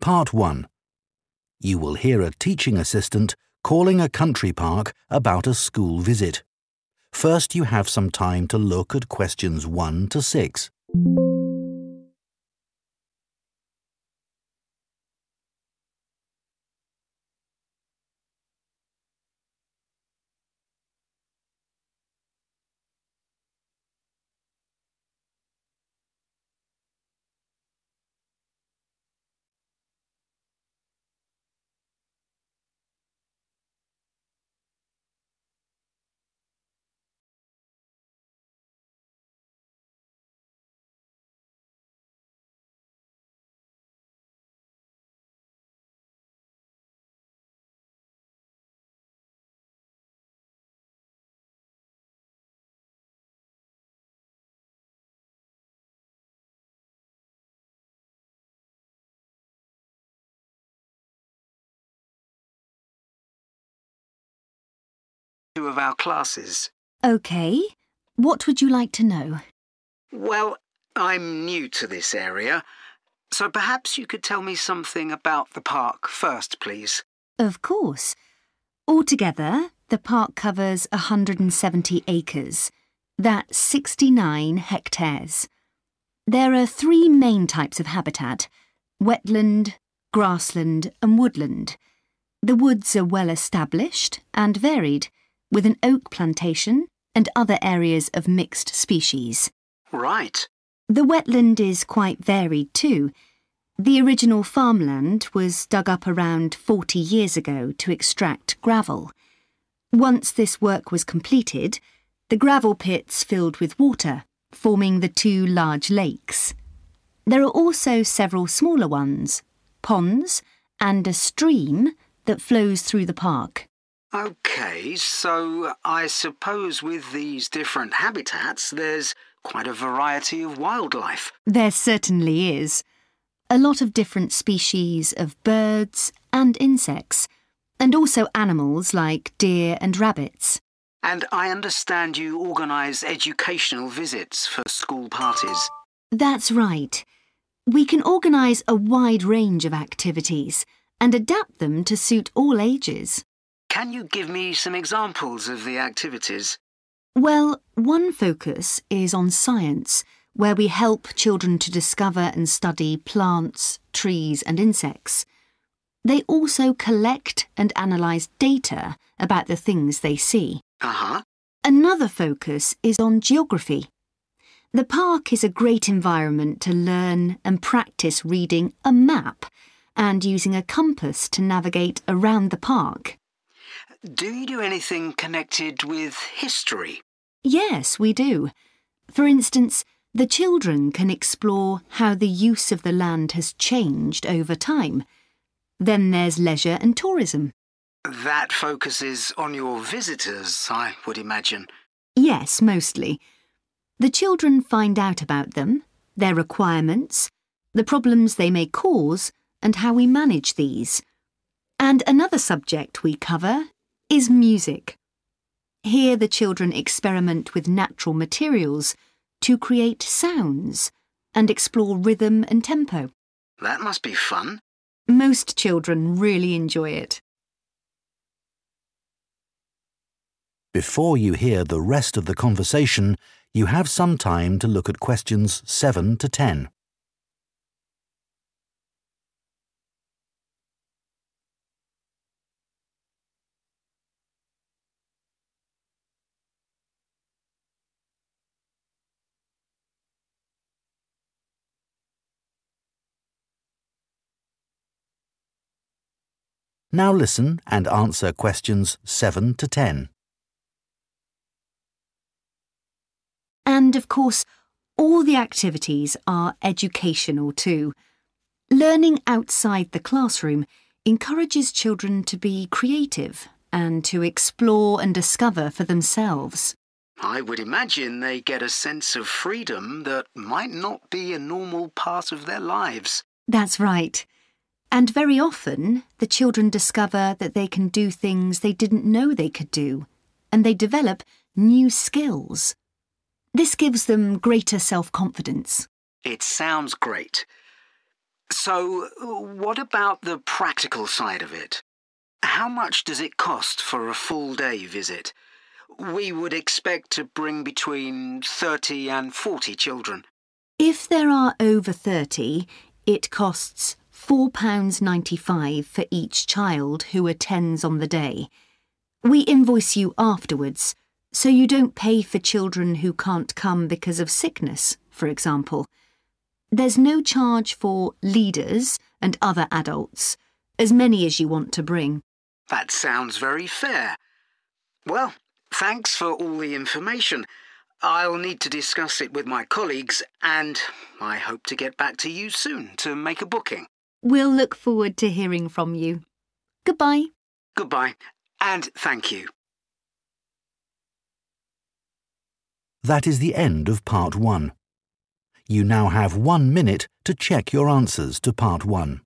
Part 1. You will hear a teaching assistant calling a country park about a school visit. First, you have some time to look at questions 1 to 6. Of our classes. OK. What would you like to know? Well, I'm new to this area, so perhaps you could tell me something about the park first, please. Of course. Altogether, the park covers 170 acres. That's 69 hectares. There are 3 main types of habitat: wetland, grassland and woodland. The woods are well established and varied, with an oak plantation and other areas of mixed species. Right. The wetland is quite varied too. The original farmland was dug up around 40 years ago to extract gravel. Once this work was completed, the gravel pits filled with water, forming the 2 large lakes. There are also several smaller ones, ponds, and a stream that flows through the park. OK, so I suppose with these different habitats, there's quite a variety of wildlife. There certainly is. A lot of different species of birds and insects, and also animals like deer and rabbits. And I understand you organise educational visits for school parties. That's right. We can organise a wide range of activities and adapt them to suit all ages. Can you give me some examples of the activities? Well, one focus is on science, where we help children to discover and study plants, trees and insects. They also collect and analyse data about the things they see. Another focus is on geography. The park is a great environment to learn and practice reading a map and using a compass to navigate around the park. Do you do anything connected with history? Yes, we do. For instance, the children can explore how the use of the land has changed over time. Then there's leisure and tourism. That focuses on your visitors, I would imagine. Yes, mostly. The children find out about them, their requirements, the problems they may cause, and how we manage these. And another subject we cover is music. Here the children experiment with natural materials to create sounds and explore rhythm and tempo. That must be fun. Most children really enjoy it. Before you hear the rest of the conversation, you have some time to look at questions 7 to 10. Now listen and answer questions 7 to 10. And of course, all the activities are educational too. Learning outside the classroom encourages children to be creative and to explore and discover for themselves. I would imagine they get a sense of freedom that might not be a normal part of their lives. That's right. And very often, the children discover that they can do things they didn't know they could do, and they develop new skills. This gives them greater self-confidence. It sounds great. So, what about the practical side of it? How much does it cost for a full-day visit? We would expect to bring between 30 and 40 children. If there are over 30, it costs £4.95 for each child who attends on the day. We invoice you afterwards, so you don't pay for children who can't come because of sickness, for example. There's no charge for leaders and other adults, as many as you want to bring. That sounds very fair. Well, thanks for all the information. I'll need to discuss it with my colleagues, and I hope to get back to you soon to make a booking. We'll look forward to hearing from you. Goodbye. Goodbye, and thank you. That is the end of Part 1. You now have 1 minute to check your answers to Part 1.